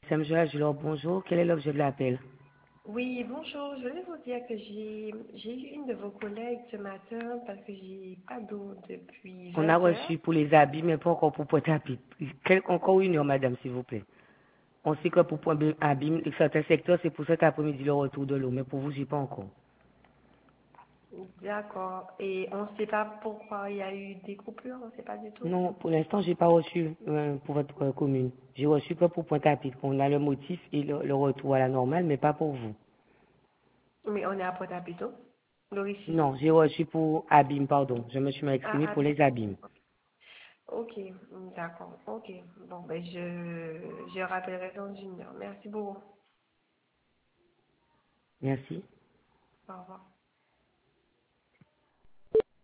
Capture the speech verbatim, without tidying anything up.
Madame Joël, je leur bonjour. Quel est l'objet de l'appel? Oui, bonjour. Je voulais vous dire que j'ai j'ai eu une de vos collègues ce matin parce que j'ai pas d'eau depuis On a vingt heures. reçu pour les habits, mais pas encore pour porter habits. Quel- Encore une heure, madame, s'il vous plaît. On sait que pour prendre habits, certains secteurs, c'est pour cet après-midi le retour de l'eau, mais pour vous, j'ai pas encore. D'accord. Et on ne sait pas pourquoi il y a eu des coupures, on ne sait pas du tout. Non, pour l'instant, j'ai pas reçu euh, pour votre euh, commune. J'ai reçu que pour Pointe-à-Pitre. On a le motif et le, le retour à la normale, mais pas pour vous. Mais on est à Pointe-à-Pitre, l'origine. Non, j'ai reçu pour abîmes, pardon. Je me suis mal exprimée Ah, ah, pour les abîmes. ok, d'accord. Ok. Bon, ben je, je rappellerai dans une heure. Merci beaucoup. Merci. Au revoir.